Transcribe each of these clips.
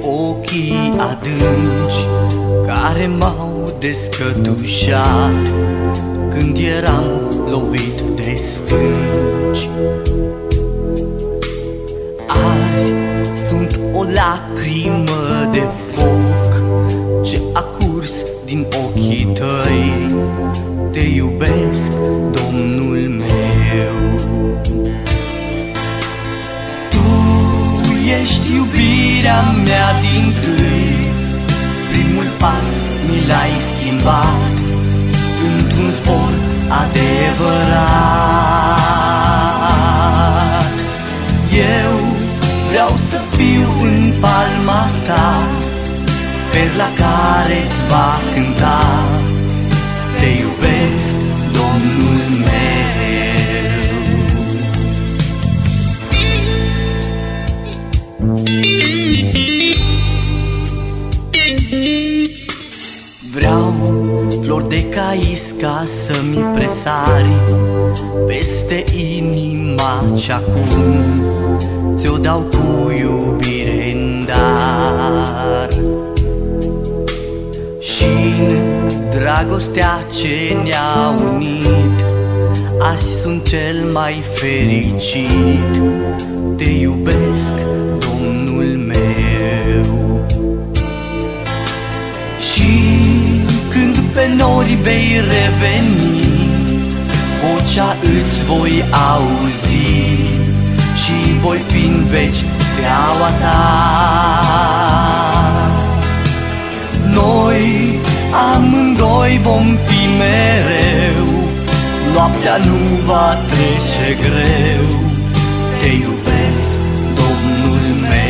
ochii adânci care m-au descătușat când eram lovit de stânci. Azi sunt o lacrimă de foc ce a curs din ochii tăi. Te iubesc, Domnul meu. Tu ești iubirea mea dintâi, primul pas mi l-ai schimbat într-un zbor adevărat. Eu vreau să fiu în palma ta, perla care-ți va cânta. Te iubesc, Domnul meu. Vreau flori de cais ca să-mi presari peste inima ce-acum ți-o dau cu iubire în dar. Și-n dragostea ce ne-a unit, azi sunt cel mai fericit. Te iubesc, Domnul meu. Și când pe nori vei reveni, vocea îți voi auzi și voi fi în veci steaua ta. Noi amândoi vom fi mereu, noaptea nu va trece greu. Te iubesc, Domnul meu.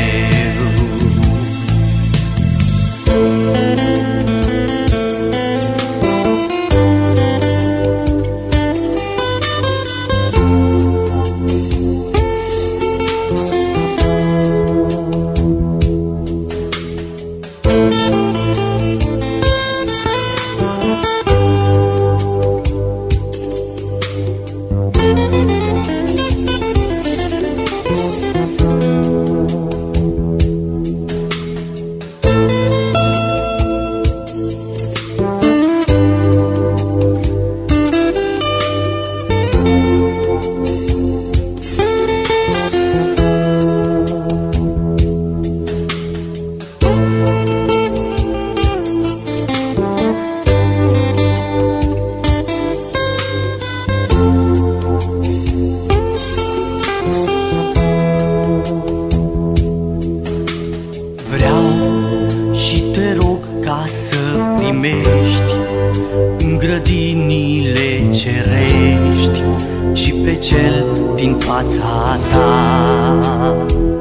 Vreau și te rog ca să primești în grădinile cerești și pe cel din fața ta.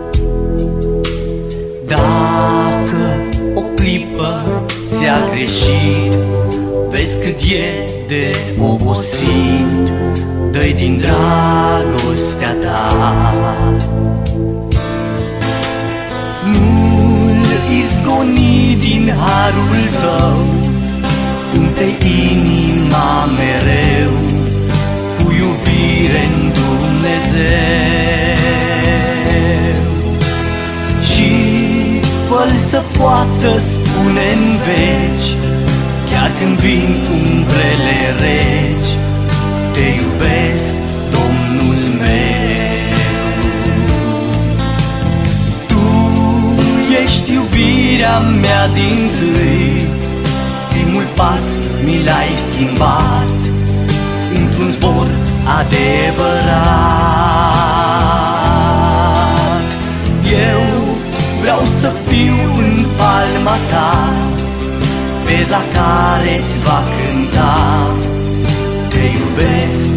Dacă o clipă ți-a greșit, vezi cât e de obosit, dă-i din dragostea ta. Izgoni din harul tău, umple inima mereu cu iubire-n Dumnezeu. Și fă-l să poată spune-n veci, chiar când vin umbrele reci, te iubesc, Domnul meu. Iubirea mea dintâi, primul pas mi l-ai schimbat într-un zbor adevărat. Eu vreau să fiu în palma ta, perla care-ți va cânta. Te iubesc,